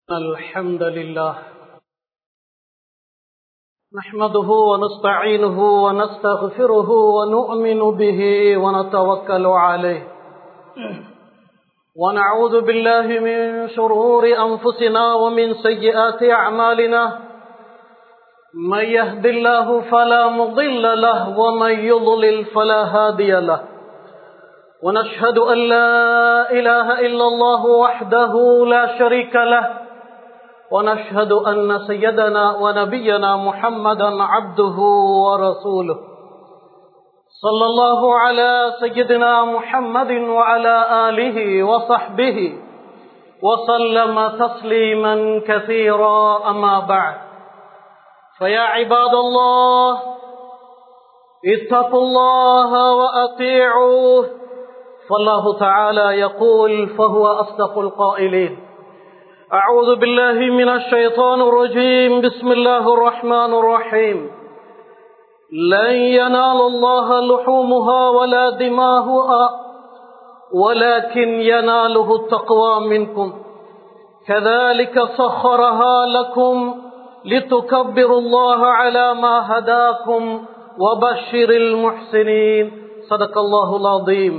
الحمد لله نحمده ونستعينه ونستغفره ونؤمن به ونتوكل عليه ونعوذ بالله من شرور أنفسنا ومن سيئات أعمالنا من يهد الله فلا مضل له ومن يضلل فلا هادي له ونشهد أن لا إله إلا الله وحده لا شريك له ونشهد أن سيدنا ونبينا محمدا عبده ورسوله صلى الله على سيدنا محمد وعلى آله وصحبه وسلم تسليما كثيرا أما بعد فيا عباد الله اتقوا الله وأطيعوه فالله تعالى يقول فهو أصدق القائلين أعوذ بالله من الشيطان الرجيم بسم الله الرحمن الرحيم لن ينال الله لحومها ولا دماؤها ولكن يناله التقوى منكم كذلك سخرها لكم لتكبروا الله على ما هداكم وبشر المحسنين صدق الله العظيم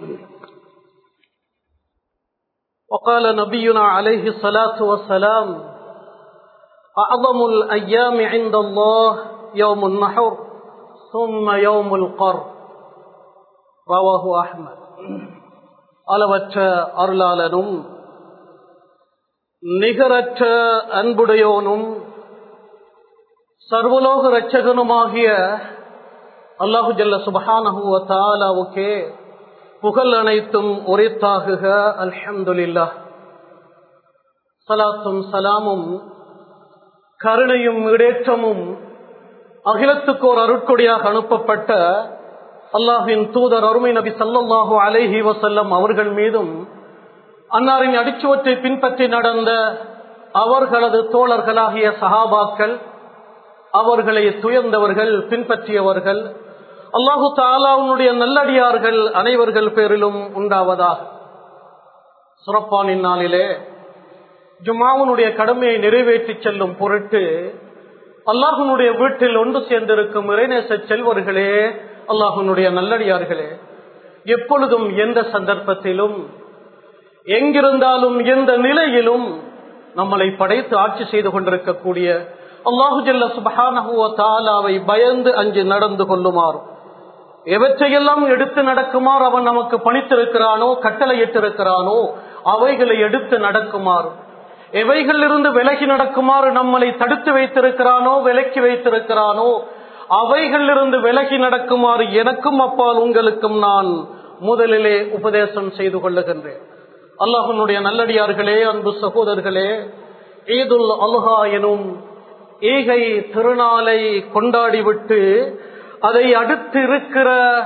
وقال نبينا عليه الصلاة والسلام أعظم الأيام عند الله يوم النحر ثم يوم القر رواه أحمد அளவற்ற அருளாளனும் நிகரற்ற அன்புடையோனும் சர்வலோக இரட்சகனுமாகிய அல்லாஹு ஜல்ல சுப்ஹானஹு வ தஆலாவுக்கே புகழ் அனைத்தும் உரித்தாகுக. அல்ஹம்துலில்லாஹ். ஸலாத்தும் ஸலாமும் கருணையும் இடேற்றமும் அகிலத்துக்கோர் அருட்கொடையாக அனுப்பப்பட்ட அல்லாஹ்வின் தூதர் அருமை நபி ஸல்லல்லாஹு அலைஹி வஸல்லம் அவர்கள் மீதும் அன்னாரின் அடிச்சுவற்றை பின்பற்றி நடந்த அவர்களது தோழர்களாகிய சஹாபாக்கள், அவர்களை துயர்ந்தவர்கள், பின்பற்றியவர்கள், அல்லாஹு தஆலாவுடைய நல்லடியார்கள் அனைவர்கள் பேரிலும் உண்டாவதாக. சிறப்பான நாளிலே ஜும்ஆவுடைய கடமையை நிறைவேற்றி செல்லும் பொருட்டு அல்லாஹ்வுடைய வீட்டில் ஒன்று சேர்ந்திருக்கும் இறைநேச செல்வர்களே, அல்லாஹ்வுடைய நல்லடியார்களே, எப்பொழுதும் எந்த சந்தர்ப்பத்திலும் எங்கிருந்தாலும் எந்த நிலையிலும் நம்மளை படைத்து ஆட்சி செய்து கொண்டிருக்கக்கூடிய அல்லாஹு ஜல்ல சுப்ஹானஹு வ தஆலாவை பயந்து அஞ்சு நடந்து கொள்ளுமாறு, எவற்றையெல்லாம் எடுத்து நடக்குமாறு அவன் நமக்கு பணித்திருக்கிறானோ, கட்டளையிட்டிருக்கிறானோ அவைகளை எடுத்து நடக்குமாறு, எவைகளிலிருந்து விலகி நடக்குமாறு நம்மளை தடுத்து வைத்திருக்கிறானோ, விலக்கி வைத்திருக்கிறானோ அவைகளிலிருந்து விலகி நடக்குமாறு எனக்கும் அப்பால் உங்களுக்கும் நான் முதலிலே உபதேசம் செய்து கொள்ளுகின்றேன். அல்லாஹ்வுடைய நல்லடியார்களே, அன்பு சகோதரர்களே, ஈதுல் அல்ஹா எனும் ஈகை திருநாளை கொண்டாடிவிட்டு அதை அடுத்து இருக்கிற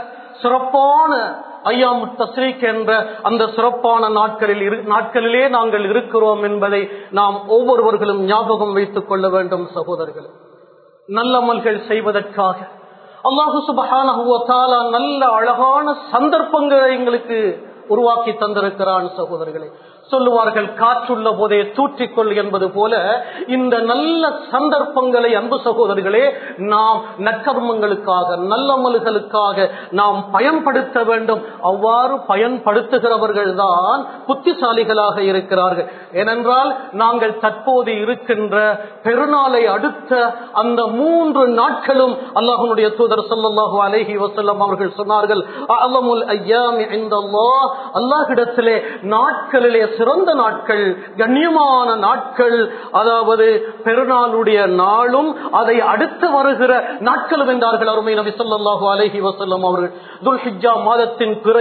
சிறப்பான ஐயாமு தஸ்ரீக் என்ற அந்த சிறப்பான நாட்களிலே நாங்கள் இருக்கிறோம் என்பதை நாம் ஒவ்வொருவர்களும் ஞாபகம் வைத்துக் கொள்ள வேண்டும். சகோதரர்கள், நல்லமல்கள் செய்வதற்காக அல்லாஹு சுப்ஹானஹு வ தஆலா நல்ல அழகான சந்தர்ப்பங்களை எங்களுக்கு உருவாக்கி தந்திருக்கிறான். சகோதரர்களே, சொல்லுவார்கள் காற்றுள்ள போதே தூற்றிக்கொள் என்பது போல இந்த நல்ல சந்தர்ப்பங்களை அன்பு சகோதரர்களே நாம் நற்கர்மங்களுக்காக, நல்லமல்களுக்காக நாம் பயன்படுத்த வேண்டும். அவ்வாறு பயன்படுத்துகிறவர்கள் தான் புத்திசாலிகளாக இருக்கிறார்கள். ஏனென்றால் நாங்கள் தற்போது இருக்கின்ற பெருநாளை அடுத்த அந்த 3 நாட்களும் அல்லாஹ்வுடைய தூதர் ஸல்லல்லாஹு அலைஹி வஸல்லம் அவர்கள் சொன்னார்கள், அஅலமுல் அய்யாமி இன்தல்லாஹ், அல்லாஹ்விடத்திலே நாட்களிலே சிறந்த நாட்கள், கண்ணியமான நாட்கள், அதாவது பெருநாளுடைய நாளும் அதை அடுத்து வருகிற நாட்களும் என்றார்கள் அருமை நபி ஸல்லல்லாஹு அலைஹி வஸல்லம் அவர்கள். துல்ஹிஜ்ஜா மாதத்தின் பிறை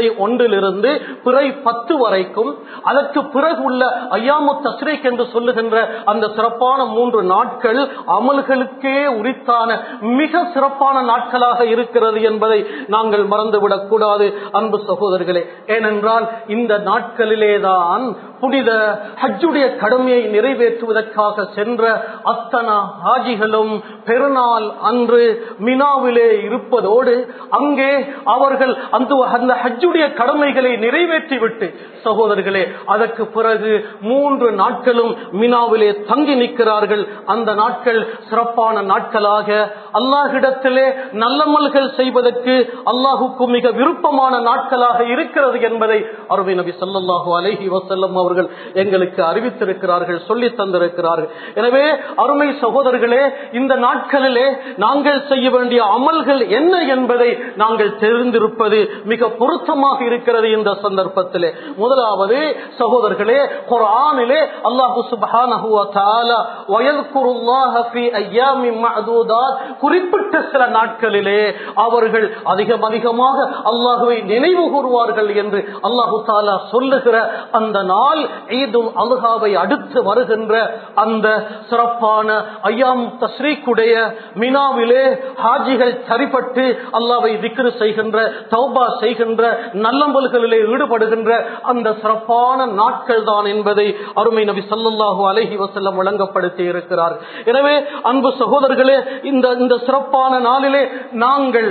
1 பிறை 10 வரைக்கும், அதற்கு பிறகு உள்ள ஐயாமு தஸ்ரீக் என்று சொல்லுகின்ற அந்த சிறப்பான 3 நாட்கள் அமல்களுக்கே உரித்தான மிக சிறப்பான நாட்களாக இருக்கிறது என்பதை நாங்கள் மறந்துவிடக் கூடாது அன்பு சகோதரர்களே. ஏனென்றால் இந்த நாட்களிலேதான் புனித ஹஜ்ஜுடைய கடமையை நிறைவேற்றுவதற்காக சென்ற அத்தனை ஹாஜிகளும் பெருநாள் அன்று மினாவிலே இருப்பதோடு அங்கே அவர்கள் அந்த ஹஜ்ஜுடைய கடமைகளை நிறைவேற்றிவிட்டு சகோதரர்களே அதற்கு பிறகு 3 நாட்களும் மினாவிலே தங்கி நிற்கிறார்கள். அந்த நாட்கள் சிறப்பான நாட்களாக அல்லாஹ்விடத்திலே நல்லமல்கள் செய்வதற்கு அல்லாஹுக்கு மிக விருப்பமான நாட்களாக இருக்கிறது என்பதை அருமை நபி ஸல்லல்லாஹு அலைஹி வஸல்லம் அவர்கள் எங்களுக்கு அறிவித்திருக்கிறார்கள், சொல்லி தந்திருக்கிறார்கள். எனவே அருமை சகோதரர்களே, இந்த நாட்களிலே நாங்கள் செய்ய வேண்டிய அமல்கள் என்ன என்பதை நாங்கள் தெரிந்திருப்பது மிக பொருத்தமாக இருக்கிறது. இந்த சந்தர்ப்பத்திலே முதலாவது சகோதரர்களே, குர்ஆனிலே அல்லாஹ் சுப்ஹானஹு வ தஆலா வயذ்குருல்லாஹ ஃபீ அய்யாமின் மஅதூதாத், குறிப்பிட்ட சில நாட்களிலே அவர்கள் அதிகமாக அல்லாஹ்வை நினைவு கூறுவார்கள் என்று அல்லாஹ் தஆலா சொல்லுகிற அந்த நாள் ஈதுல் அல்ஹாவை அடுத்து வருகின்ற அந்த சிறப்பான அய்யாம் தஸ்ரீக்குடைய மினாவிலே ஹாஜிகள் சரிபட்டு அல்லாஹ்வை திக்ர் செய்கின்ற, தௌபா செய்கின்ற, நல்லமல்களிலே ஈடுபடுகின்ற அந்த சிறப்பான நாட்கள் தான் என்பதை அருமை நபி ஸல்லல்லாஹு அலைஹி வஸல்லம் வழங்கப்படுத்தி இருக்கிறார். எனவே அன்பு சகோதரர்களே, இந்த சிறப்பான நாளிலே நாங்கள்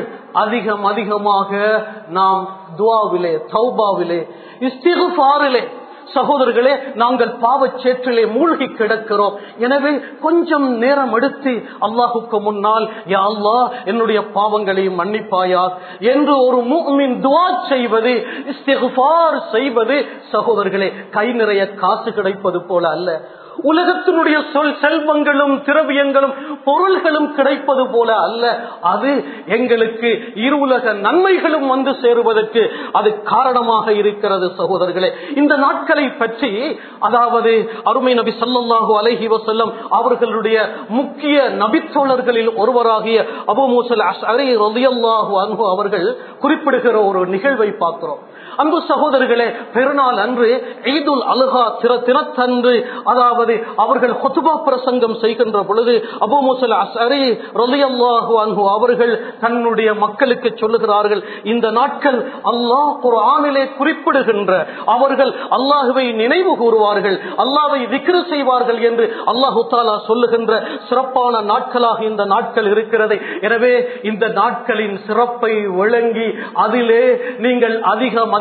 அதிகமாக நாம் துஆவிலே, தௌபாவிலே, இஸ்திக்ஃபாரிலே சகோதரர்களே நாங்கள் பாவச்சேற்றிலே மூழ்கி கிடக்கிறோம். எனவே கொஞ்சம் நேரம் எடுத்து அல்லாஹுக்கு முன்னால், யா அல்லாஹ் என்னுடைய பாவங்களை மன்னிப்பாயா என்று ஒரு முஃமின் துஆ செய்வது, இஸ்திக்ஃபார் செய்வது சகோதரர்களே கை நிறைய காசு கிடைப்பது போல அல்ல. உலகத்தினுடைய செல்வங்களும் திரவியங்களும் பொருள்களும் கிடைப்பது போல அல்ல. அது எங்களுக்கு இருவுலக நன்மைகளும் வந்து சேருவதற்கு அது காரணமாக இருக்கிறது. சகோதரர்களே, இந்த நாட்களை பற்றி அதாவது அருமை நபி ஸல்லல்லாஹு அலைஹி வஸல்லம் அவர்களுடைய முக்கிய நபித்தோழர்களில் ஒருவராகிய அபூ மூஸா அஷ்அரி ரலியல்லாஹு அன்ஹு அவர்கள் குறிப்பிடுகிற ஒரு நிகழ்வை பார்க்கிறோம். அன்பு சகோதரர்களே, பெருநாள் அன்று ஈதுல் அல்ஹா தினத்தன்று அதாவது அவர்கள் குத்பா பிரசங்கம் செய்கின்ற பொழுது அபூ மூஸா அஷ்அரி ரலியல்லாஹு அன்ஹு அவர்கள் தன்னுடைய மக்களுக்கு சொல்லுகிறார்கள், இந்த நாட்கள் அல்லாஹ் குர்ஆனிலே குறிப்பிடுகின்ற, அவர்கள் அல்லாஹ்வை நினைவு கூறுவார்கள், அல்லாஹ்வை திக்ர் செய்வார்கள் என்று அல்லாஹ் தஆலா சொல்லுகின்ற சிறப்பான நாட்களாக இந்த நாட்கள் இருக்கிறது. எனவே இந்த நாட்களின் சிறப்பை விளங்கி அதிலே நீங்கள் அதிகமாக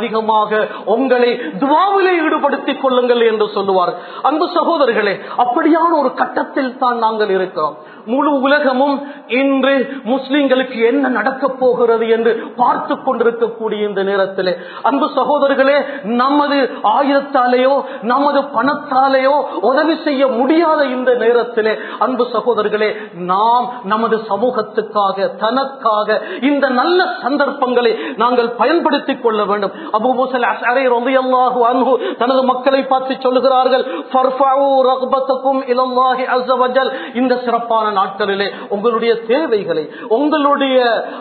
உங்களை துஆவிலே ஈடுபடுத்திக் கொள்ளுங்கள் என்று சொல்லுவார். அன்பு சகோதரர்களே, அப்படியான ஒரு கட்டத்தில் தான் நாங்கள் இருக்கிறோம். முழு உலகமும் இன்று முஸ்லிம்களுக்கு என்ன நடக்க போகிறது என்று பார்த்து கொண்டிருக்கக்கூடிய இந்த நேரத்திலே அன்பு சகோதரர்களே, நமது ஆயுதத்தாலேயோ நமது பணத்தாலேயோ உதவி செய்ய முடியாத இந்த நேரத்திலே அன்பு சகோதரர்களே, நாம் நமது சமூகத்துக்காக, தனக்காக இந்த நல்ல சந்தர்ப்பங்களை நாங்கள் பயன்படுத்திக் கொள்ள வேண்டும். அபூ மூஸா அஷ்அரி ரலியல்லாஹு அன்ஹு தனது மக்களை பார்த்து சொல்லுகிறார்கள், ஃபர்ஃபஉ ரக்பதகும் இலல்லாஹி அஸ்ஸ வஜல், இந்த சிறப்பான நாட்களிலே உங்களுடைய தேவைகளை, உங்களுடைய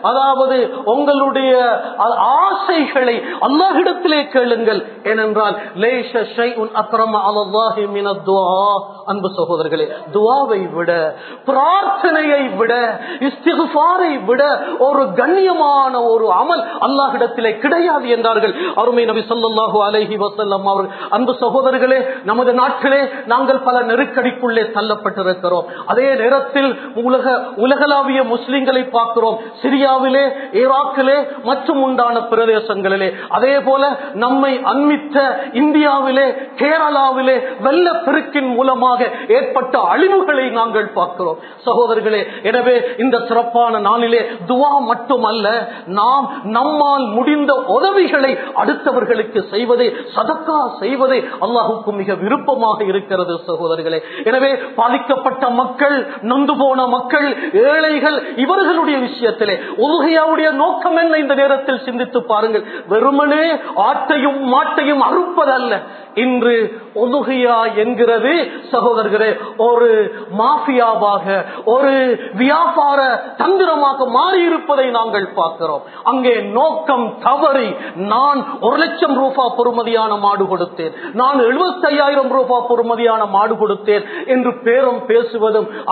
ஆசைகளை அல்லாஹ்விடத்திலே கேளுங்கள். ஏனென்றால் லைஸ ஷைஉன் அக்ரம அலல்லாஹி மினத் துஆ. அன்பு சகோதரர்களே, துஆவை விட, பிரார்த்தனையை விட, இஸ்திக்ஃபாரை விட ஒரு கண்ணியமான ஒரு அமல் அல்லாஹ்விடத்திலே கிடையாது என்றார்கள் அருமை நபி ஸல்லல்லாஹு அலைஹி வஸல்லம் அவர்கள். அன்பு சகோதரர்களே, நமது நாட்டிலே நாங்கள் பல நெருக்கடிக்குள்ளே தள்ளப்பட்டிருக்கிறோம். அதே நேரத்தில் உலகளாவிய முஸ்லிம்களை பார்க்கிறோம். சிரியாவிலே, ஈராக்கிலே மற்றும் உண்டான பிரதேசங்களிலே, அதே போல நம்மை அண்மித்த இந்தியாவிலே, கேரளாவிலே வெள்ளப்பெருக்கின் மூலமாக ஏற்பட்ட அழிவுகளை நாங்கள் பார்க்கிறோம் சகோதரர்களே. எனவே இந்த சிறப்பான நாளிலே துஆ மட்டுமல்ல, நாம் நம்மால் முடிந்த உதவிகளை அடுத்தவர்களுக்கு செய்வதே, சதக்கா செய்வதே அல்லாஹ்வுக்கு மிக விருப்பமாக இருக்கிறது சகோதரர்களே. எனவே பாதிக்கப்பட்ட மக்கள், நொந்து போன மக்கள், ஏழைகள், இவர்களுடைய விஷயத்திலே உதுஹியாவுடைய நோக்கம் என்ன இந்த நேரத்தில் சிந்தித்து பாருங்கள். வெறுமனே ஆட்டையும் மாட்டையும் அறுப்பதல்ல. இன்று உதுஹியா என்கிறது சகோதரர்களே ஒரு மாஃபியாவாக, ஒரு வியாபார தந்திரமாக மாறியிருப்பதை நாங்கள் பார்க்கிறோம். அங்கே நோக்கம் தவறி, நான் 1,00,000 ரூபாய் பொறுமதியான மாடு கொடுத்தேன், நான் 75,000 ரூபாய் பொறுமதியான மாடு கொடுத்தேன் என்று பேரம் பேசுவதும், அது ஒரு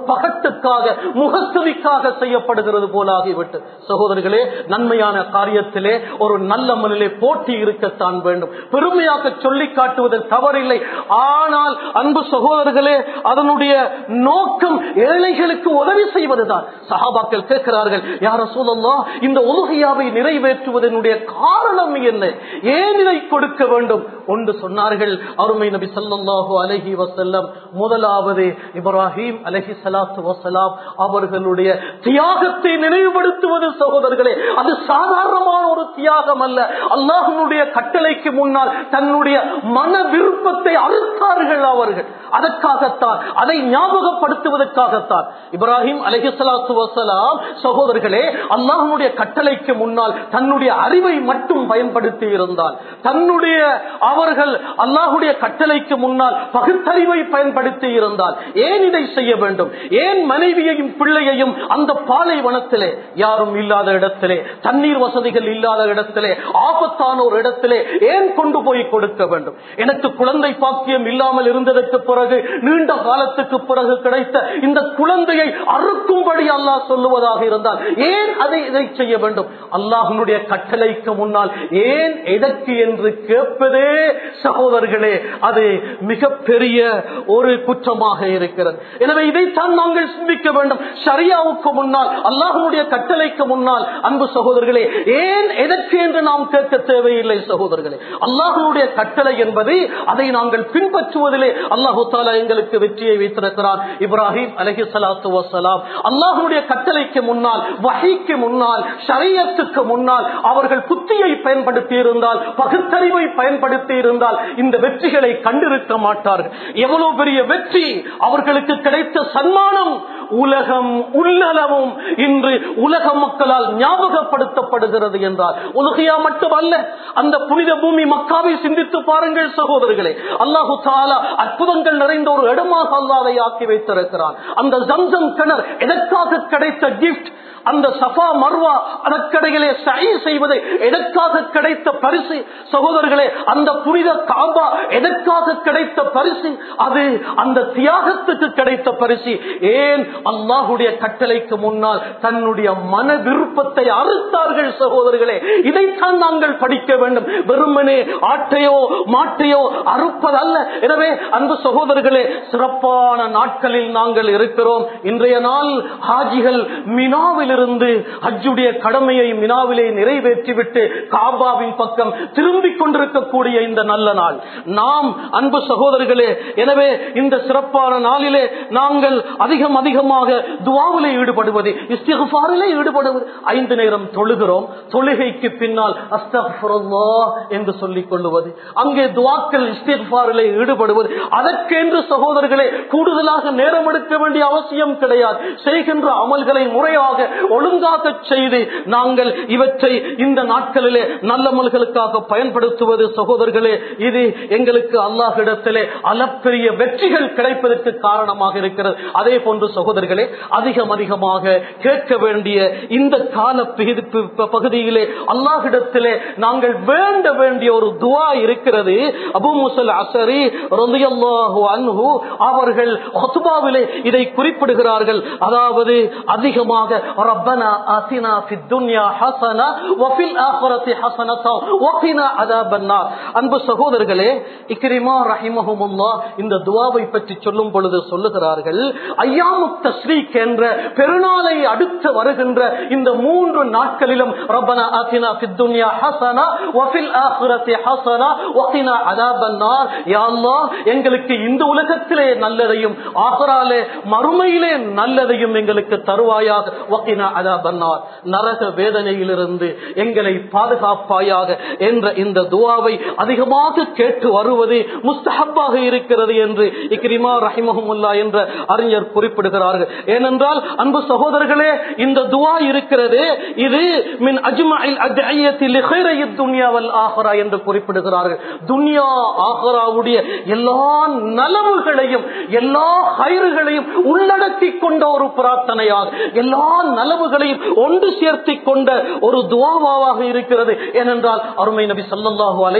பகட்டுக்காக முகஸ்துதிக்காக செய்யப்படுகிறது போல ஆகிவிட்டு. சகோதரர்களே, நன்மையான காரியத்திலே ஒரு நல்ல மனிலே போட்டி இருக்கத்தான் வேண்டும். பெருமையாக சொல்லி காட்டுவதில் தவறில்லை. ஆனால் அன்பு சகோதரர்களே, அதனுடைய நோக்கம் ஏழைகளுக்கு உதவி செய்வதுதான். சஹாபாக்கள் கேட்கிறார்கள், யா ரசூலல்லாஹ், இந்த உலுஹியாவை நிறைவேற்றுவதனுடைய காரணம் என்ன? ஏன் இதை கொடுக்க வேண்டும்? ஒன்று சொன்னார்கள் அருமை நபி ஸல்லல்லாஹு அலைஹி வஸல்லம், முதலாவது இப்ராஹிம் அலைஹிஸ்ஸலாத்து வஸலாம் அவர்களுடைய தியாகத்தை நினைவுபடுத்துவது. சகோதரர்களே, அது சாதாரணமான ஒரு தியாகம் அல்ல. அல்லாஹ்வுடைய கட்டளைக்கு முன்னால் தன்னுடைய மன விருப்பத்தை அறுத்தார்கள் அவர்கள். அதற்காகத்தான், அதை ஞாபகப்படுத்துவதற்காகத்தான் இப்ராஹிம் அலைஹிஸ்ஸலாத்து வஸலாம் சகோதரர்களே அல்லாஹ்வுடைய கட்டளைக்கு முன்னால் தன்னுடைய அறிவை மட்டும் பயன்படுத்தி இருந்தால், தன்னுடைய அவர்கள் அல்லாஹ்வுடைய கட்டளைக்கு முன்னால் பகுத்தறிவை பயன்படுத்தி இருந்தால் ஏன் இதை செய்ய வேண்டும்? ஏன் மனைவியையும் பிள்ளையையும் அந்த பாலைவனத்திலே, யாரும் இல்லாத இடத்திலே, தண்ணீர் வசதிகள் இல்லாத இடத்திலே, ஆபத்தான ஒரு இடத்திலே ஏன் கொண்டு போய் கொடுக்க வேண்டும்? எனக்கு குழந்தை பாக்கியம் இல்லாமல் இருந்ததற்கு பிறகு, நீண்ட காலத்துக்கு பிறகு கிடைத்த இந்த குழந்தையை அறுக்கும்படி அல்லாஹ் சொல்லுவதாக இருந்தால் ஏன் இதை செய்ய வேண்டும்? அல்லாஹ்வுடைய கட்டளைக்கு முன்னால் ஏன் எதற்கு என்று கேட்பதே சகோதரர்களே அது மிகப்பெரிய ஒரு குற்றமாக இருக்கிறது. எனவே இதைத்தான் நாங்கள் சிந்திக்க வேண்டும். ஷரியாவுக்கு முன்னால், அல்லாஹ்வுடைய கட்டளைக்கு முன்னால் அன்பு சகோதரர்களே ஏன் எதற்கு என்று நாம் கேட்க தேவையில்லை. சகோதரர்களே, அல்லாஹ்வுடைய கட்டளை என்பது அதை நாங்கள் பின்பற்றுவதிலே அல்லாஹ் தஆலா எங்களுக்கு வெற்றியை வைத்திருக்கிறார். இப்ராஹிம் அலைஹிஸ்ஸலாத்து வஸலாம் அல்லாஹ்வுடைய கட்டளைக்கு முன்னால், வஹீக்கு முன்னால், ஷரியத்துக்கு முன்னால் அவர்கள் புத்தியை பயன்படுத்தி இருந்தால், பகுத்தறிவை பயன்படுத்தி இருந்தால் இந்த வெற்றிகளை கண்டிருக்க மாட்டார்கள். எவ்வளவு பெரிய வெற்றி அவர்களுக்கு கிடைத்த சன்மானம், உலகம் உள்ளளவும் இன்று உலக மக்களால் ஞாபகப்படுத்தப்படுகிறது என்றால் உலகியா மட்டுமல்ல, அந்த புனித பூமி மக்காவை சிந்தித்து பாருங்கள் சகோதரர்களே. அல்லாஹு தஆலா அற்புதங்கள் நிறைந்த ஒரு இடமாக அல்லாஹ் அதை ஆக்கி வைத்திருக்கிறான். அந்த ஜம்சம் கிணறு எதற்காக கிடைத்த கிஃப்ட்? அந்த சஃபா மர்வா அதற்கிடையிலே சை செய்வது எதற்காக கிடைத்த பரிசு? சகோதரர்களே, அந்த புனித காபா எதற்காக கிடைத்த பரிசு? அது அந்த தியாகத்துக்கு கிடைத்த பரிசு. ஏன்? அல்லாஹ்வுடைய கட்டளைக்கு முன்னால் தன்னுடைய மன விருப்பத்தை அறுத்தார்கள். சகோதரர்களே, இதைத்தான் நாங்கள் படிக்க வேண்டும். வெறுமனே ஆட்டையோ மாட்டையோ அறுப்பதல்ல. எனவே அன்பு சகோதரர்களே, சிறப்பான நாட்களில் நாங்கள் இருக்கிறோம். இன்றைய நாள் ஹாஜிகள் மினாவில் இருந்து ஹஜ்ஜுடைய கடமையை மினாவிலே நிறைவேற்றிவிட்டு காபாவின் பக்கம் திரும்பிக் கொண்டிருக்கக்கூடிய இந்த நல்ல நாள் நாம் அன்பு சகோதரர்களே, எனவே இந்த சிறப்பான நாளிலே நாங்கள் அதிகமாக துஆவிலே ஈடுபடுவது, இஸ்திக்ஃபாரிலே ஈடுபடுவது. 5 நேரம் தொழுகிறோம், தொழுகைக்கு பின்னால் அஸ்தக்ஃபிருல்லாஹ் என்று சொல்லிக் கொள்வது, அங்கே துஆக்கள் இஸ்திக்ஃபாரிலே ஈடுபடுவது. அதற்கென்று சகோதரர்களே கூடுதலாக நேரம் எடுக்க வேண்டிய அவசியம் கிடையாது. செய்கின்ற அமல்களை முறையாக ஒழுங்காக செய்து நாங்கள் இவற்றை இந்த நாட்களிலே நல்ல அமல்களுக்காக பயன்படுத்துவது சகோதரர்களே, இது எங்களுக்கு அல்லாஹ்விடத்திலே அளப்பெரிய வெற்றிகள் கிடைப்பதற்கு காரணமாக இருக்கிறது. அதே போன்று சகோதரர்களே, அதிகமாக கேட்க வேண்டிய இந்த கால பகுதியிலே அல்லாஹ்விடத்திலே நாங்கள் வேண்ட வேண்டிய ஒரு துஆ இருக்கிறது. அபூ மூஸா அஷ்அரி ரலியல்லாஹு அன்ஹு அவர்கள் குத்பாவிலே இதை குறிப்பிடுகிறார்கள். அதாவது அதிகமாக ரப்பனா ஆதினா ஃபித் துன்யா ஹஸனா வ ஃபில் ஆখিরাতি ஹஸனத வ கினா அஸாபன்னார். அன்பு சகோதரர்களே, இக்ரிமா ரஹிமஹுல்லாஹ் இந்த துஆவை பற்றி சொல்லும் பொழுது சொல்லுகிறார்கள், அய்யாமுத் தஸ்ரீக் என்ற பெருநாளை அடுத்து வருகின்ற இந்த 3 நாட்களிலும் ரப்பனா ஆதினா ஃபித் துன்யா ஹஸனா வ ஃபில் ஆখিরাতি ஹஸனா வ கினா அஸாபன்னார். யா அல்லாஹ், எங்களுக்கு இந்த உலகத்திலே நல்லதையும் ஆகிராலே மறுமையிலே நல்லதையும் எங்களுக்கு தருவாயாக. வ கினா அஸாபன்னார், நரக வேதனையிலிருந்து எங்களை பாதுகாப்பாயாக என்ற இந்த துஆவை அதிகமாக கேட்டு வருவது முஸ்தஹப்பாக இருக்கிறது என்று இக்ரிமா ரஹிமஹுல்லாஹ் என்ற அறிஞர் குறிப்பிடுகிறார்கள். ஏனென்றால் அன்பு சகோதரர்களே, இந்த துஆ இருக்கிறது, இது மின் அஜ்மஇல் அத்இயத்தி லிகைரித் துன்யா வல் ஆகிரா என்று குறிப்பிடுகிறார்கள். துன்யா ஆகிராவுடைய எல்லா நலவுகளையும் எல்லா கைறுகளையும் உள்ளடக்கி கொண்ட ஒரு பிரார்த்தனையாக, எல்லா நலவுகளையும் ஒன்று சேர்த்து கொண்ட ஒரு துஆவாக இருக்கிறது. ஏனென்றால் அருமை நபி ஸல்லல்லாஹு அலைஹி வஸல்லம்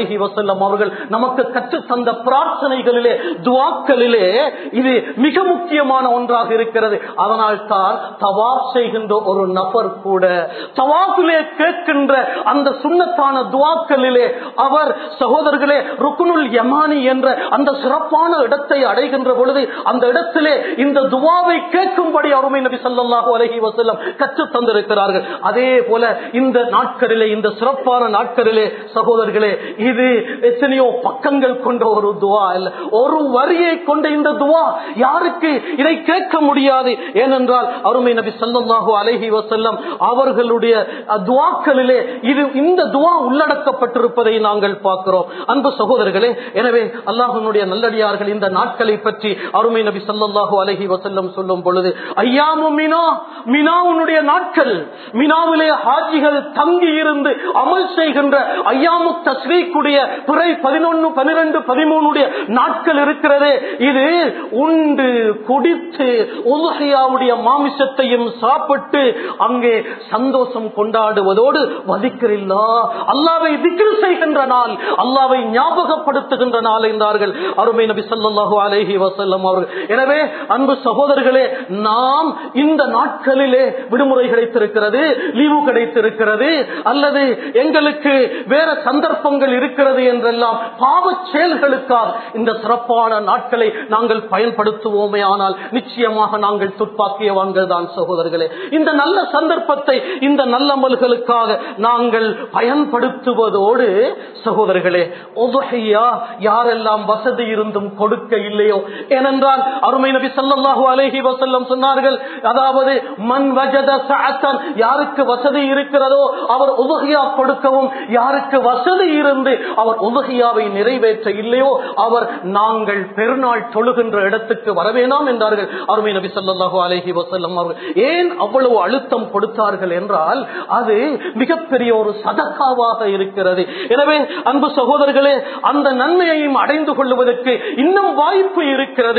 வஸல்லம் அவர்கள் நமக்கு கற்றுத் தந்த பிரார்த்தனைகளிலே, துஆக்களிலே இது மிக முக்கியமான ஒன்றாக இருக்கிறது. அதனால் தான் தவாப் செய்கின்ற ஒரு நபர் கூட தவாஃபிலே கேட்கின்ற அந்த சுன்னத்தான துஆக்களிலே அவர் சகோதரர்களே ருக்னுல் யமானி என்ற அந்த சிறப்பான இடத்தை அடைகின்ற பொழுது அந்த இடத்திலே இந்த துஆவை கேட்கும்படி அருமை நபி ஸல்லல்லாஹு அலைஹி வஸல்லம் கற்றுத் தந்திருக்கிறார்கள். அதே போல இந்த நாட்களிலே, இந்த சிறப்பான நாட்களிலே சகோதரர்களே, இது எத்தனையோ பக்கங்கள் கொண்ட ஒரு துஆ அல்ல, ஒரு வரியை கொண்ட இந்த துஆ யாருக்கு இதை கேட்க முடியாது? ஏனென்றால் அருமை நபி ஸல்லல்லாஹு அலைஹி வஸல்லம் அவர்களுடைய துஆக்களிலே இந்த துஆ உள்ளடக்கப்பட்டிருப்பதை நாங்கள் பார்க்கிறோம். அன்பு சகோதரர்களே, எனவே அல்லாஹ்வுடைய நல்லடியார்கள் இந்த நாட்களை பற்றி அருமை நபி ஸல்லல்லாஹு அலைஹி வஸல்லம் சொல்லும் பொழுது, ஐயாமு மினா, மினாவுடைய நாட்கள், மினாவிலே ஹாஜிகள் தங்கி இருந்து அமல் செய்கின்ற ஐயாமு தஸ்ரீக்குடைய பிறை 11, 12, 13 நாட்கள் இருக்கிறதே, இது உண்டு குடித்து உதுஹியாவுடைய மாமிசத்தையும் சாப்பிட்டு அங்கே சந்தோஷம் கொண்டாடுவதோடு வதிக்கிறில்லா, அல்லாஹ்வை திக்ர் செய்கின்ற நாள், அல்லாஹ்வை ஞாபகப்படுத்துகின்ற நாள் என்றார்கள் அருமை நபி ஸல்லல்லாஹு அலைஹி வஸல்லம் அவர்கள். எனவே அன்பு சகோதரர்களே, நாம் இந்த நாட்களிலே விடுமுறை கிடைத்திருக்கிறது, லீவு கிடைத்திருக்கிறது, அல்லது எங்களுக்கு வேற சந்தர்ப்பங்கள் இருக்கிறது என்றெல்லாம் பாவ செயல்களுக்காக இந்த சிறப்பான நாட்களை நாங்கள் பயன்படுத்துவோமே ஆனால் நிச்சயமாக நாங்கள் துப்பாக்கியவான்கள் தான் சகோதரர்களே. இந்த நல்ல சந்தர்ப்பத்தை இந்த நல்லமல்களுக்காக நாங்கள் பயன்படுத்துவதோடு சகோதரர்களே, உதுஹியா யாரெல்லாம் வசதி இருந்தும் கொடுக்க இல்லையோ, ஏனென்றால் அருமை நபி ஸல்லல்லாஹு அலைஹி வஸல்லம் சொன்னார்கள், அதாவது மன் வஜத சஅத்தன், யாருக்கு வசதி இருக்கிறதோ அவர் உதுஹியா கொடுக்கவும், யாருக்கு வசதி இருந்து அவர் உதுஹியாவை நிறைவேற்ற இல்லையோ அவர் நாங்கள் பெருநாள் தொழுகின்ற இடத்துக்கு வரவேண்டாம் என்றார்கள் அருமை நபி ஸல்லல்லாஹு அலைஹி வஸல்லம் அவர்கள். ஏன் அவ்வளவு அழுத்தம் கொடுத்தார்கள் என்றால் அது மிகப்பெரிய ஒரு சதகாவாக இருக்கிறது. எனவே அன்பு சகோதரர்களே, அந்த நன்மையையும் அடைந்து கொள்வதற்கு இன்னும் வாய்ப்பு இருக்கிறது.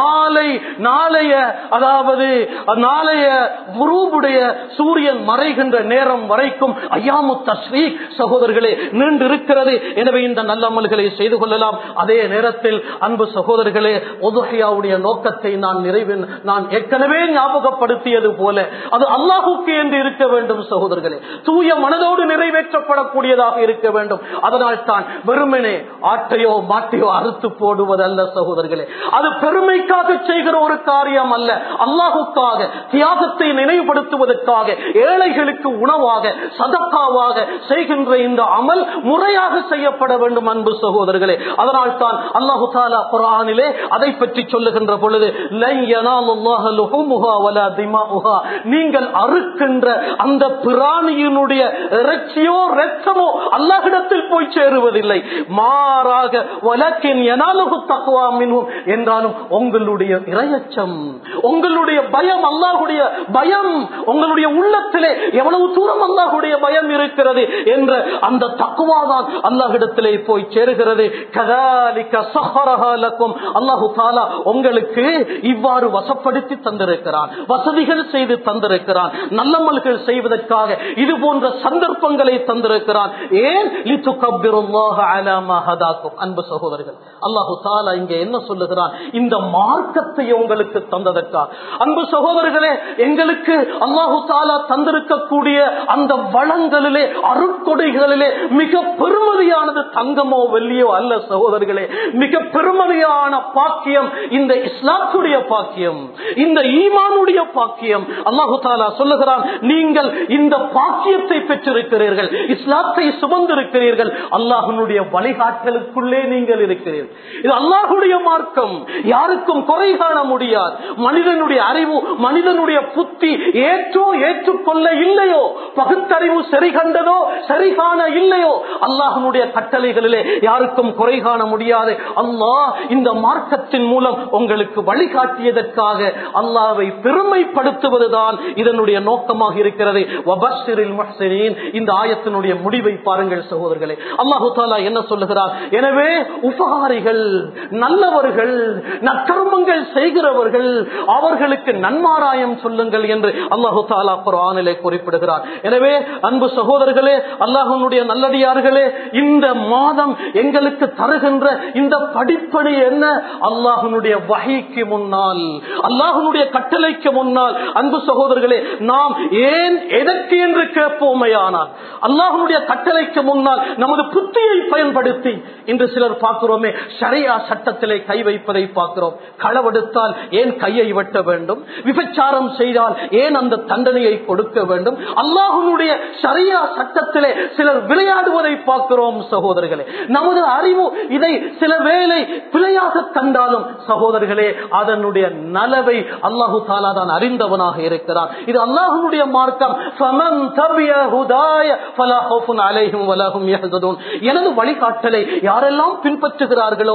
நாளைய குரூபுடைய சூரியன் மறைகின்ற நேரம் வரைக்கும் ஐயாமு தஸ்ரீக் சகோதரர்களே நீண்டு இருக்கிறது. எனவே இந்த நல்ல அமல்களை செய்து கொள்ளலாம். அதே நேரத்தில் அன்பு சகோதரர்களே, உதுஹியாவுடைய நோக்கத்தை நான் ஏற்கனவே ஞாபகப்படுத்தியது போல அது அல்லாஹ்வுக்கு என்று இருக்க வேண்டும் சகோதரர்களே, தூய மனதோடு நிறைவேற்றப்படக்கூடியதாக இருக்க வேண்டும். அதனால் தான் வெறுமனே ஆட்டையோ மாட்டையோ அறுத்து போடுவதல்ல சகோதரர்களே, அது பெருமைக்காக செய்கிற ஒரு காரியம் அல்ல, அல்லாஹ்வுக்காக தியாகத்தை நினைவுபடுத்துவதற்காக ஏழைகளுக்கு உணவாக சதகாவாக செய்கின்ற இந்த அமல் முறையாக செய்யப்பட வேண்டும் அன்பு சகோதரர்களே. அதனால் தான் அல்லாஹ் தஆலா குர்ஆனிலே அதை பற்றி சொல்லுகின்ற பொழுது, லன் யனாலுல்லாஹ லுஹுமுஹா வலா திமாஉஹா, நீங்கள் அறுக்கின்ற அந்த பிராணியினுடைய இறைச்சியோ இரத்தமோ அல்லாஹ்விடத்தில் போய் சேருவதில்லை, மாறாக வலக்கின் யனாலுஹு தக்வா மின்ஹும், என்றாலும் உங்களுடைய இறையச்சம், உங்களுடைய பயம், அல்லாஹ்வுடைய பயம் உங்களுடைய உள்ளத்திலே எவ்வளவு தூரம் அல்லாஹ்வுடைய பயம் இருக்கிறது என்ற அந்த தக்வா தான் அல்லாஹ்விடத்திலே போய் சேருகிறது. கதாலிக ஸஹரஹா லக்கும், அல்லாஹ் தஆலா உங்களுக்கு இவ்வாறு வசப்படுத்தி தந்திருக்கிறான், வசதிகள் செய்து தந்திருக்கிறான், நல்லமல்கள் செய்வதற்காக இது போன்ற சந்தர்ப்பங்களை தந்திருக்கிறான். ஏன் லிதுகப்பிருல்லாஹ அலா மா ஹதாக்கும். அன்பு சகோதரர்கள், அல்லாஹ் தஆலா இங்கே என்ன சொல்லுகிறான்? இந்த மார்க்கத்தை உங்களுக்கு தந்ததற்காக. அன்பு சகோதரர்களே, எங்களுக்கு அல்லாஹ் தஆலா தந்திருக்கக்கூடிய அந்த வளங்களிலே, அருட்கொடைகளிலே மிக பெருமதியானது தங்கமோ வெள்ளியோ அல்ல சகோதரர்களே, மிக பெருமதியான பாக்கியம் இந்த இஸ்லாத்துடைய பாக்கியம், இந்த ஈமானுடைய பாக்கியம். அல்லாஹ் தஆலா சொல்லுகிறான், நீங்கள் இந்த பாக்கியத்தை பெற்றிருக்கிறீர்கள், இஸ்லாத்தை சுமந்திருக்கிறீர்கள், அல்லாஹ்வுடைய வழிகாட்டலுக்குள்ளே நீங்கள் இருக்கிறீர்கள். இது அல்லாஹ்வுடைய மார்க்கம், யாருக்கும் குறை காண முடியாது. மனிதனுடைய அறிவு, மனிதனுடைய புத்தி ஏற்றுக்கொள்ள இல்லையோ, பகுத்தறிவு சரி கண்டதோ சரி காண இல்லையோ, அல்லாஹ்வுடைய கட்டளைகளிலே யாருக்கும் குறை காண முடியாது. அல்லாஹ் இந்த மார்க்கத்தின் மூலம் உங்களுக்கு வழிகாட்டியதற்காக அல்லாஹ்வை பெருமைப்படுத்துவதுதான் இதனுடைய நோக்கமாக இருக்கிறது. வபஷ்ஷிரில் முஹ்ஸினீன், இந்த ஆயத்தினுடைய முடிவை பாருங்கள் சகோதரர்களே. அல்லாஹ் தஆலா என்ன சொல்லுகிறார்? எனவே உபகாரிகள், நல்லவர்கள், நற்கர்மங்கள் செய்கிறவர்கள், அவர்களுக்கு நன்மாராயம் சொல்லுங்கள் என்று அல்லாஹ் தஆலா குர்ஆனிலே குறிப்பிடுகிறார். எனவே அன்பு சகோதரர்களே, அல்லாஹ்வுடைய நல்லடியார்களே, இந்த மாதம் எங்களுக்கு தருகின்ற இந்த படிப்படி என்ன? அல்லாஹ்வுடைய வஹீக்கு முன்னால், அல்லாஹ்வுடைய கட்டளைக்கு முன்னால் அன்பு சகோதரர்களே நாம் ஏன் எதற்கு என்று கேட்போமையானால், அல்லாஹ்வுடைய கட்டளைக்கு முன்னால் நமது புத்தியை பயன்படுத்தி இன்று சிலர் பார்க்கிறோமே, ஷரியா சட்டத்திலே கை வைப்பதை பார்க்கிறோம். களவெடுத்தால் ஏன் கையை வெட்ட வேண்டும்? விபச்சாரம் செய்தால் ஏன் அந்த தண்டனையை கொடுக்க வேண்டும்? அல்லாஹ்வுடைய ஷரியா சட்டத்திலே சிலர் விளையாடுவதை பார்க்கிறோம் சகோதரர்களே. நமது அறிவு இதை சில வேளை பிழையாக கண்டாலும் சகோதரர்களே, அதனுடைய நலவை அல்லாஹு தஆலா தான் அறிந்தவனாக இருக்கிறான். இது அல்லாஹ்வுடைய மார்க்கம். ஃபமன் தபிய ஹுதாய ஃபலா ஹௌஃபுன் அலைஹிம் வலா ஹும் யஹ்ஸனூன். எனது வழிகாட்டலை யாரெல்லாம் பின்பற்றுகிறார்களோ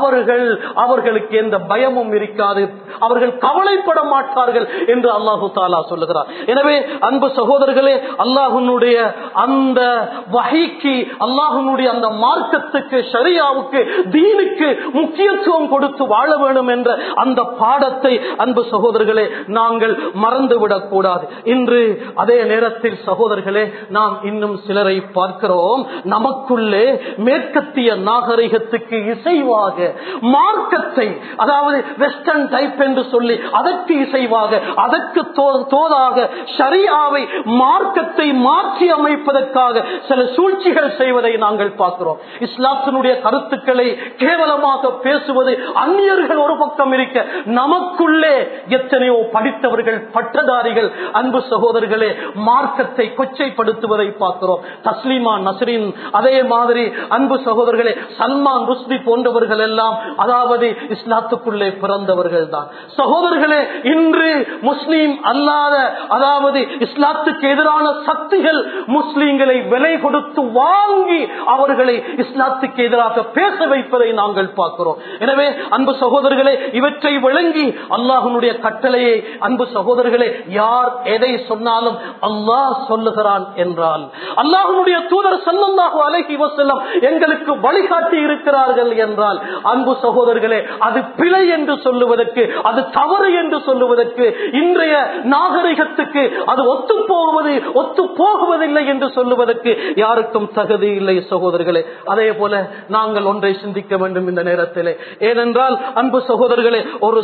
அவர்களுக்கு எந்த பயமும் இருக்காது, அவர்கள் கவலைப்பட மாட்டார்கள் என்று அல்லாஹு தஆலா சொல்லுகிறார். எனவே அன்பு சகோதரர்களே, அல்லாஹ்வுடைய அந்த வஹீக்கு, அல்லாஹ்வுடைய அந்த மார்க்கத்துக்கு, ஷரியாவுக்கு, தீனுக்கு முக்கியத்துவம் கொடுத்து வாழ வேண்டும் என்ற அந்த பாடத்தை அன்பு சகோதரர்களே நாங்கள் மறந்துவிடக் கூடாது. இன்று அதே நேரத்தில் சகோதரர்களே நாம் இன்னும் சிலரை பார்க்கிறோம், நமக்குள்ளே மேற்கத்திய நாகரிகத்துக்கு இசைவாக மார்க்கத்தை, அதாவது வெஸ்டர்ன் டைப் என்று சொல்லி அதற்கு இசைவாக, அதற்கு தோதாக ஷரியாவை, மார்க்கத்தை மாற்றி அமைப்பதற்காக சில சூழ்ச்சிகள் செய்வதை நாங்கள் பார்க்கிறோம். இஸ்லாத்தினுடைய கருத்துக்களை கேவலமாக பேசுவது அந்நியர்கள் ஒரு பக்கம் இருக்க, நமக்குள்ளே எத்தனையோ படித்தவர்கள், பட்டதாரிகள் அன்பு சகோதரர்களே மார்க்கத்தை கொச்சைப்படுத்துவதை பார்க்கிறோம். தஸ்லீமா நஸ்ரின், அதே மாதிரி அன்பு சகோதரர்களே சல்மான் ருஷ்டி போன்றவர்கள் எல்லாம் அதாவது இஸ்லாத்துக்குள்ளே பிறந்தவர்கள் தான். சகோதரர்களே, இன்று முஸ்லீம் அல்லாத, அதாவது இஸ்லாத்துக்கு எதிரான சக்திகள் முஸ்லீம்களை விலை கொடுத்து வாங்கி அவர்களை இஸ்லாத்துக்கு எதிராக பேச வைப்பதை நாங்கள் பார்க்கிறோம். எனவே அன்பு சகோதரர்களே, இவற்றை விளங்கி அல்லாஹ்வுடைய கட்டளையை அன்பு சகோதரர்களே யார் எதை சொன்னாலும் அல்லாஹ் சொல்லுகிறான் என்றால், அல்லாஹ்வுடைய தூதர் ஸல்லல்லாஹு அலைஹி வஸல்லம் எங்களுக்கு வழிகாட்டி இருக்கிறார்கள் என்றால் அன்பு சகோதரர்களே அது பிழை என்று சொல்லுவதற்கு, அது தவறு என்று சொல்லுவதற்கு, இன்றைய நாகரிகத்துக்கு அது ஒத்து போகுவதில்லை என்று சொல்லுவதற்கு யாருக்கும் தகுதி இல்லை சகோதரர்களே. அதே போல நாங்கள் ஒன்றை சிந்திக்க வேண்டும் இந்த நேரத்திலே. ஏனென்றால் அன்பு சகோதரர்களே, ஒரு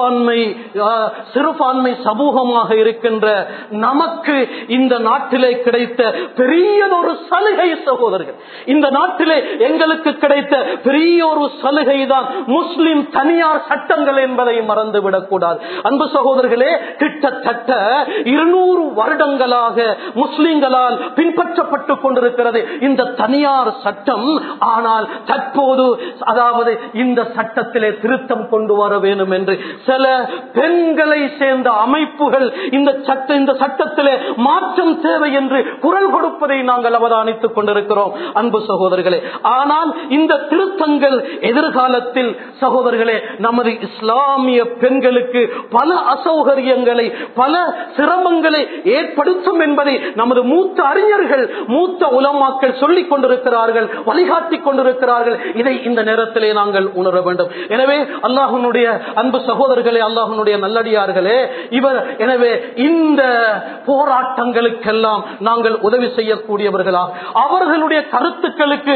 சிறுபான்மை சமூகமாக இருக்கின்ற நமக்கு இந்த நாட்டிலே கிடைத்த பெரியதொரு சலுகை சகோதரர்கள், இந்த நாட்டிலே எங்களுக்கு கிடைத்த பெரிய ஒரு சலுகை தான் முஸ்லிம் தனியார் சட்டங்கள் என்பதை மறந்துவிடக் கூடாது. அன்பு சகோதரர்களே, கிட்டத்தட்ட 200 வருடங்களாக முஸ்லிம்களால் பின்பற்றப்பட்டுக் கொண்டிருக்கிறது இந்த தனியார் சட்டம். ஆனால் தற்போது அதாவது இந்த சட்டத்திலே திருத்தம் கொண்டு வர வேண்டும் என்று சில பெண்களை சேர்ந்த அமைப்புகள் இந்த சட்டத்திலே மாற்றம் தேவை என்று குரல் கொடுப்பதை நாங்கள் அவதானித்துக் கொண்டிருக்கிறோம் அன்பு சகோதரர்களே. ஆனால் இந்த திருத்தங்கள் எதிர்காலத்தில் சகோதரர்களே நமது இஸ்லாமிய பெண்களுக்கு பல அசௌகரியங்களை, பல சிரமங்களை ஏற்படுத்தும் என்பதை நமது மூத்த அறிஞர்கள், மூத்த உலமாக்கள் சொல்லிக் கொண்டிருக்கிறார்கள், வழிகாட்டிக் கொண்டிருக்கிறார்கள். இதை இந்த நேரத்திலே நாங்கள் உணர வேண்டும். எனவே அல்லாஹ்வுடைய அன்பு சகோதரர்களே, அல்லாஹ்வுடைய நல்லடியார்களே, எனவே இந்த போராட்டங்களுக்கெல்லாம் நாங்கள் உதவி செய்யக்கூடியவர்களாக, அவர்களுடைய கருத்துக்களுக்கு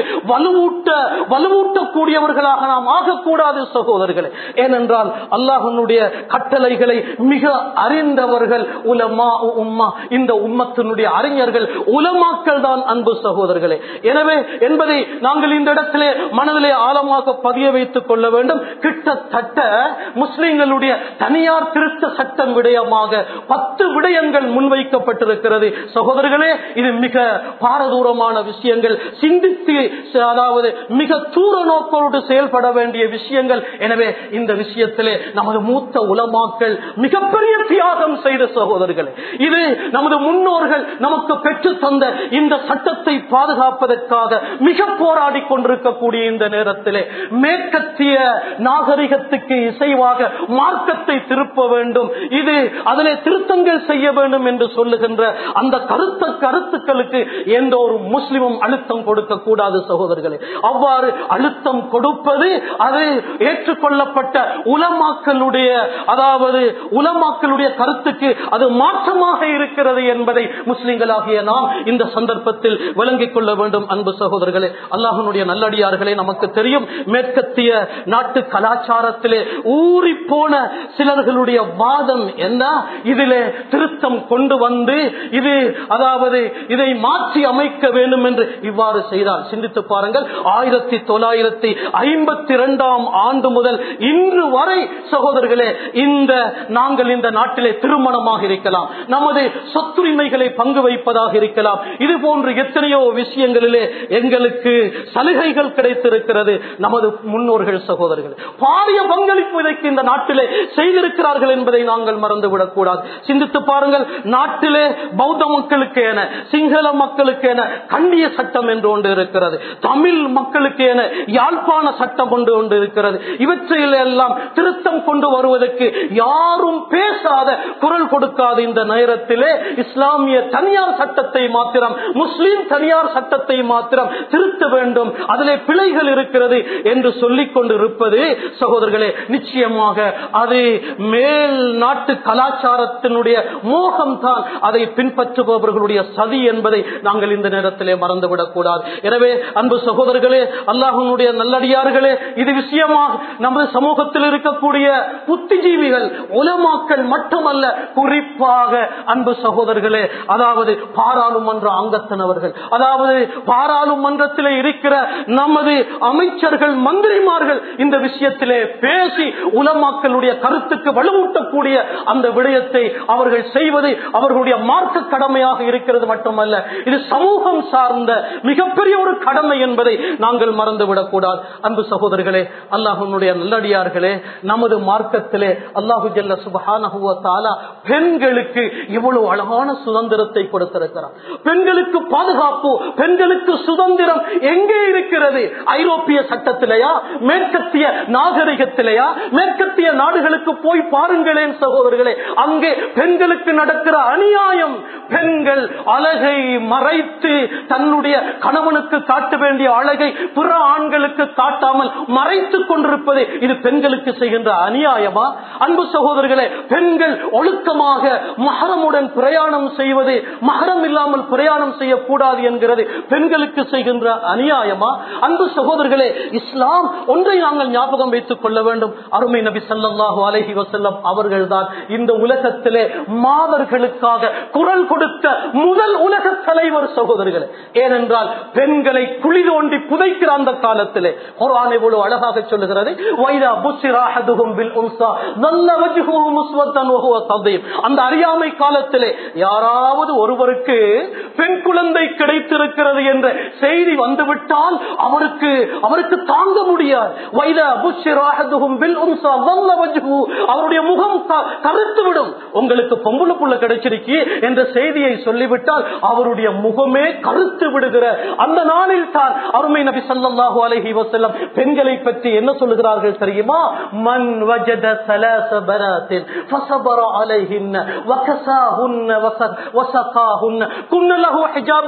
வலுவூட்டக்கூடியவர்களாக நாம் ஆகக்கூடாது சகோதரர்களே. ஏனென்றால் அல்லாஹ்வுடைய கட்டளைகளை மிக அறிந்தவர்கள் உலமா உம்மா, இந்த உம்மத்தினுடைய அறிஞர்கள் உலமாக்கள் தான் அன்பு சகோதரர்களே. எனவே என்பதை நாங்கள் இந்த இடத்திலே மனதிலே ஆழமாக பதிய வைத்துக் கொள்ள வேண்டும். கிட்டத்தட்ட முஸ்லிம்களுடைய தனியார் திருத்த சட்டம் விடயமாக 10 விடயங்கள் முன்வைக்கப்பட்டிருக்கிறது சகோதரர்களே. இது மிக பாரதூரமான விஷயங்கள், சிந்தித்து அதாவது மிக தூர நோக்கோடு செயல்பட வேண்டிய விஷயங்கள். எனவே இந்த விஷயத்திலே நமது மூத்த உலமாக்கள் மிகப்பெரிய தியாகம் செய்த சகோதரர்களே. இது நமது முன்னோர்கள் நமக்கு பெற்று தந்த இந்த சட்டத்தை பாதுகாப்பதற்காக மிக போராடி கொண்டிருக்கக்கூடிய இந்த நேரத்திலே மேற்கத்திய நாகரிகத்துக்கு இசைவாக மார்க்கத்தை திருப்ப வேண்டும், இது அதிலே திருத்தங்கள் செய்ய வேண்டும் என்று சொல்லுகின்ற அந்த கருத்துக்களுக்கு எந்த ஒரு முஸ்லிமும் அழுத்தம் கொடுக்க கூடாது சகோதரர்களே. அவ்வாறு அழுத்தம் கொடுப்பது அது ஏற்றுக்கொள்ளப்பட்ட உலமாக்களுடைய, அதாவது உலமாக்களுடைய கருத்துக்கு அது மாற்றமாக இருக்கிறது என்பதை முஸ்லிம்களாகிய நாம் இந்த சந்தர்ப்பத்தில் விளங்கிக் கொள்ள வேண்டும் அன்பு சகோதரர்களே. சகோதரர்களே, அல்லாஹ்வுடைய நல்லடியார்களே, நமக்கு தெரியும் மேற்கத்திய நாட்டு கலாச்சாரத்திலே ஊறி போன சிலர்களுடைய வாதம் என்ன, இதிலே திருத்தம் கொண்டு வந்து இதை மாற்றி அமைக்க வேண்டும் என்று இவ்வாறு செய்தார். சிந்தித்து பாருங்கள், 1952 ஆண்டு முதல் இன்று வரை சகோதரர்களே, நாங்கள் இந்த நாட்டிலே திருமணமாக இருக்கலாம், நமது சொத்துரிமைகளை பங்கு வைப்பதாக இருக்கலாம், இது போன்று எத்தனையோ விஷயங்களிலே எங்களுக்கு சலுகைகள் கிடைத்திருக்கிறது. நமது முன்னோர்கள் சகோதரர்கள் பாரிய பங்களிப்பு இதற்கு இந்த நாட்டிலே செய்திருக்கிறார்கள் என்பதை நாங்கள் மறந்துவிடக் கூடாது. சிந்தித்து பாருங்கள், நாட்டிலே பௌத்த மக்களுக்கு என, சிங்கள மக்களுக்கு என கண்டிய சட்டம் என்று ஒன்று இருக்கிறது, தமிழ் மக்களுக்கு என யாழ்ப்பாண சட்டம் ஒன்று இருக்கிறது. இவற்றையில் எல்லாம் திருத்தம் கொண்டு வருவதற்கு யாரும் பேசாத, குரல் கொடுக்காத இந்த நேரத்திலே இஸ்லாமிய தனியார் சட்டத்தை மாத்திரம், முஸ்லிம் தனியார் சட்டத்தை மாத்திரம் திருத்த வேண்டும், அதிலே பிழைகள் இருக்கிறது என்று சொல்லிக் கொண்டிருப்பது சகோதரர்களே, நிச்சயமாக அது மேல் நாட்டு கலாச்சாரத்தினுடைய மோகம்தான், அதை பின்பற்றுபவர்களுடைய சதி என்பதை நாங்கள் இந்த நேரத்திலே மறந்துவிடக் கூடாது. எனவே அன்பு சகோதரர்களே, அல்லாஹ்வுடைய நல்லடியார்களே, இது விஷயமாக நமது சமூகத்தில் இருக்கக்கூடிய புத்திஜீவிகள், உலமாக்கள் மட்டுமல்ல, குறிப்பாக அன்பு சகோதரர்களே, அதாவது பாராளுமன்ற அங்கத்தினவர்கள், அதாவது பாராளுமன்றத்திலே இருக்கிற நமது அமைச்சர்கள், மந்திரிமார்கள் இந்த விஷயத்திலே பேசி உலமாக்களுடைய கருத்துக்கு வலுவூட்டக்கூடிய அந்த விடயத்தை அவர்கள் செய்வது அவர்களுடைய மார்க்க கடமையாக இருக்கிறது மட்டுமல்ல, இது சமூகம் சார்ந்த மிகப்பெரிய ஒரு கடமை என்பதை நாங்கள் மறந்துவிடக் கூடாது. அன்பு சகோதரர்களே, அல்லாஹ்வுடைய நல்லடியார்களே, நமது மார்க்கத்திலே அல்லாஹு ஜல்ல சுப்ஹானஹு வ தஆலா பெண்களுக்கு இவ்வளவு அழகான சுதந்திரத்தை கொடுத்திருக்கிறார். பெண்களுக்கு பாதுகாப்பு, பெண்களுக்கு சுதந்திரம் எங்கே இருக்கிறது? ஐரோப்பிய சட்டத்திலேயா, மேற்கத்திய நாகரிகத்திலேயா? மேற்கத்திய நாடுகளுக்கு போய் பாருங்களேன் சகோதரர்களே, அங்கே பெண்களுக்கு நடக்கிற அநியாயம். பெண்கள் அழகை மறைத்து தன்னுடைய கணவனுக்கு காட்ட வேண்டிய அழகை பிற ஆண்களுக்கு காட்டாமல் மறைத்துக் கொண்டிருப்பது இது பெண்களுக்கு செய்கின்ற அநியாயமா? அன்பு சகோதரர்களே, பெண்கள் ஒழுக்கமாக மஹரமுடன் பிரயாணம் செய்வது, மஹரம் இல்லாமல் பிரயாணம் செய்யக்கூடாது என்கிறது பெண்களுக்கு செய்கின்ற அநியாயமா? அன்பு சகோதரர்களே, இஸ்லாம் ஒன்றை நாங்கள் ஞாபகம் வைத்துக் கொள்ள வேண்டும். அருமை நபி ஸல்லல்லாஹு அலைஹி வஸல்லம் அவர்கள்தான் இந்த உலகத்திலே மாதர்களுக்காக குரல் கொடுத்த முதல் உலக தலைவர் சகோதரர்களே. ஏனென்றால் பெண்களை குழி தோண்டி புதைக்கிற அந்த காலத்திலே குர்ஆன் இவ்வளவு அழகாக சொல்லுகிறது, வைதா புஸ்ஸிர அஹதுஹும் பில் உன்ஸா ظل وجهه مسودا وهو كظيم. அந்த அறியாமை காலத்திலே யாராவது ஒருவருக்கு பெண் குழந்தை கிடைத்திருக்கிறது என்ற செய்தி வந்துவிட்டால் அவருக்கு தாங்க முடியாது. வைதா புஸ்ஸிர அஹதுஹும் பில் உன்ஸா ظل وجهه, அவருடைய முகம் கருத்துவிடும். உங்களுக்கு பொம்பளை புள்ள கிடைச்சிருக்கு என்ற செய்தியை சொல்லிவிட்டால் அவருடைய முகமே கருத்து விடுகிற அந்த நாளில் தான் அருமை நபி ஸல்லல்லாஹு அலைஹி வஸல்லம் பெண்களை பற்றி என்ன சொல்லுகிறார்கள் தெரியுமா? மன் வஜத ثلاث بنات فصبر عليهن وكساهن وسقاهن كن له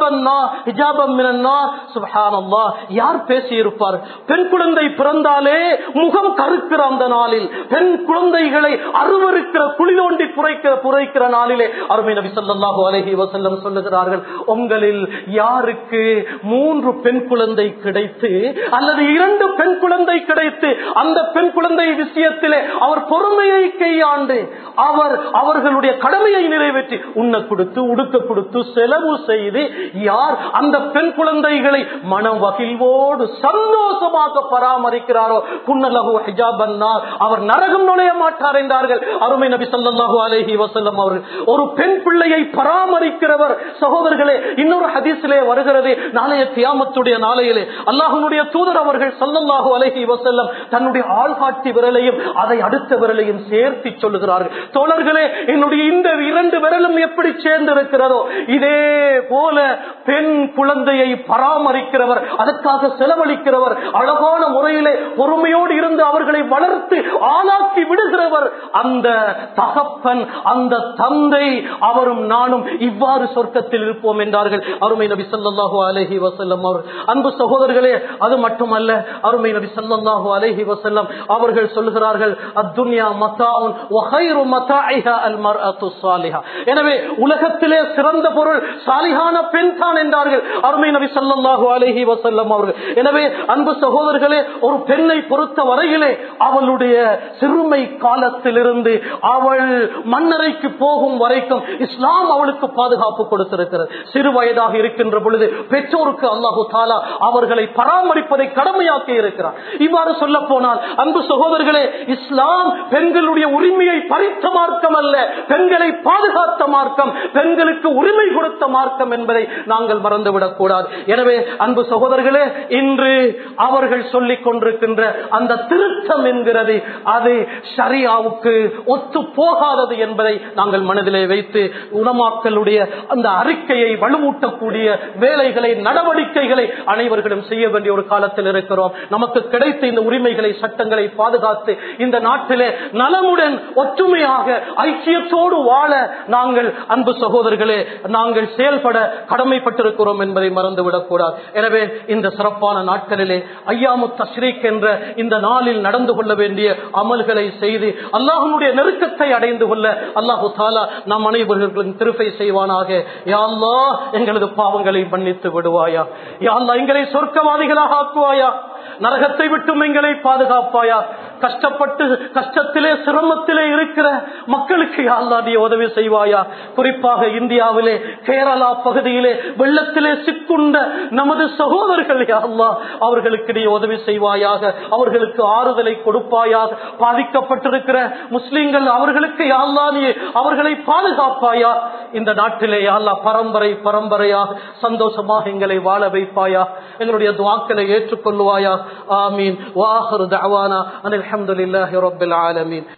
حجابا من النار. சுப்ஹானல்லாஹ், யார் பேசி இருப்பார்? பெண் குழந்தை பிறந்தாலே முகம் கருக்கிற அந்த நாளில், பெண் குழந்தைகளை அருவருக்கிற, குழி தோண்டி புரைக்கிற நாளிலே அருமை நபி ஸல்லல்லாஹு அலைஹி வஸல்லம் சொல்லுகிறார்கள், உங்களில் யாருக்கு 3 பெண் குழந்தை கிடைத்து அல்லது 2 பெண் குழந்தை கிடைத்து அந்த பெண் குழந்தை விஷயத்திலே அவர் பொறுமையை கையாண்டு அவர்களுடைய கடமையை நிறைவேற்றி உண்ண கொடுத்து, உடுக்க கொடுத்து, செலவு செய்து யார் அந்த பெண் குழந்தைகளை மனவகிழ்வோடு சந்தோஷமாக பராமரிக்கிறாரோ குன்னலஹு ஹிஜாபன் நார், அவர் நரகம் நுழைய மாட்டார் என்றார்கள் அருமை நபி ஸல்லல்லாஹு அலைஹி வஸல்லம் அவர்கள். ஒரு பெண் பிள்ளையை பராமரிக்கிறவர் சகோதரர்களே, இன்னொரு ஹதீஸிலே வருகிறது, நாளைய கியாமத்துடைய நாளையிலே அல்லாஹ்வுடைய தூதர் அவர்கள் ஸல்லல்லாஹு அலைஹி வஸல்லம் தன்னுடைய ஆள்காட்டி விரலையும் அதை அடுத்த விரலையும் சேர்த்து சொல்லுகிறார்கள், தோழர்களே, என்னுடைய இந்த 2 விரலும் எப்படி சேர்ந்திருக்கிறதோ இதே போல பெண் குழந்தையை பராமரிக்கிறவர், அதற்காக செலவழிக்கிறவர், அழகான முறையிலே பொறுமையோடு இருந்து அவர்களை வளர்த்து ஆளாக்கி விடுகிறவர், அந்த தகப்பன், அந்த தந்தை, அவரும் நானும் இவ்வாறு சொர்க்கத்தில் இருப்போம் என்றார்கள் அருமை நபி ஸல்லல்லாஹு அலைஹி வஸல்லம் அவர்கள். அன்பு சகோதரர்களே, அது மட்டுமல்ல, அருமை நபி ஸல்லல்லாஹு அலைஹி வஸல்லம் அவர்கள் சொல்கிறார்கள், அத்துன்யா மதாஉன் வ கைரு மதாஇஹா அல் மர்அத்து ஸாலிஹா. எனவே உலகத்திலே சிறந்த பொருள், சாலிஹ் சாலிஹான பெண் தான் என்றார்கள் அருமை நபி ஸல்லல்லாஹு அலைஹி வஸல்லம் அவர்கள். எனவே அன்பு சகோதரர்களே, ஒரு பெண்ணை பொறுத்த வரையிலே அவளுடைய சிறுமை காலத்திலிருந்து அவள் மன்னரைக்கு போகும் வரைக்கும் இஸ்லாம் அவளுக்கு பாதுகாப்பு கொடுத்திருக்கிறது. சிறு வயதாக இருக்கின்ற பொழுது பெற்றோருக்கு அல்லாஹு தஆலா அவர்களை பராமரிப்பதை கடமையாக்கி இருக்கிறார். இவ்வாறு சொல்ல போனால் அன்பு சகோதரர்களே, இஸ்லாம் பெண்களுடைய உரிமையை பறித்த மார்க்கம் அல்ல, பெண்களை பாதுகாத்த மார்க்கம், பெண்களுக்கு உரிமை கொடுத்த மார்க்கம் என்பதை நாங்கள் மறந்துவிடக் கூடாது. எனவே அன்பு சகோதரர்களே, இன்று அவர்கள் சொல்லிக் கொண்டிருக்கின்ற அந்த திருத்தம் என்கிறது அது ஷரியாவுக்கு ஒத்து போகாதது என்பதை நாங்கள் மனதிலே வைத்து உலமாக்களுடைய அந்த அறிக்கையை வலுவூட்டக்கூடிய வேலைகளை, நடவடிக்கைகளை அனைவர்களும் செய்ய வேண்டிய ஒரு காலத்தில் இருக்கிறோம். நமக்கு கிடைத்த இந்த உரிமைகளை, சட்டங்களை பாதுகாத்து இந்த நாட்டிலே நலமுடன் ஒற்றுமையாக ஐக்கியத்தோடு வாழ நாங்கள் அன்பு சகோதரர்களே நாங்கள் செயல்பட கடமைப்பட்டிருக்கிறோம் என்பதை மறந்துவிடக் கூடாது. எனவே இந்த சிறப்பான நாட்களிலே ஐயாமு தஷ்ரீக் என்ற இந்த நாளில் நடந்து கொள்ள வேண்டிய அமல்களை செய்து அல்லாஹ்வுடைய நெருக்கத்தை அடைந்து கொள்ள அல்லாஹு தஆலா நம் அனைவர்களுக்கும் கிருபை செய்வானாக. யா அல்லாஹ், எங்களது பாவங்களை மன்னித்து விடுவாயா. யா அல்லாஹ், எங்களை சொர்க்கவாதிகளாக ஆக்குவாயா. நரகத்தை விட்டும் எங்களை பாதுகாப்பாயா. கஷ்டப்பட்டு கஷ்டத்திலே சிரமத்திலே இருக்கிற மக்களுக்கு யா அல்லாஹ் நீ உதவி செய்வாயா. குறிப்பாக இந்தியாவிலே கேரளா பகுதியிலே வெள்ளத்திலே சிக்குண்ட நமது சகோதரர்கள் யா அல்லாஹ் அவர்களுக்கு நீ உதவி செய்வாயாக. அவர்களுக்கு ஆறுதலை கொடுப்பாயாக. பாதிக்கப்பட்டிருக்கிற முஸ்லிம்கள் அவர்களுக்கு யா அல்லாஹ் நீ அவர்களை பாதுகாப்பாயா. இந்த நாட்டிலே யா அல்லாஹ் பரம்பரையாக சந்தோஷமாக எங்களை வாழ வைப்பாயா. எங்களுடைய துஆக்களை ஏற்றுக்கொள்வாயா. ஆமீன். வ ஆகிரு தஅவானா அனில் ஹம்துலில்லாஹி ரப்பில் ஆலமீன்.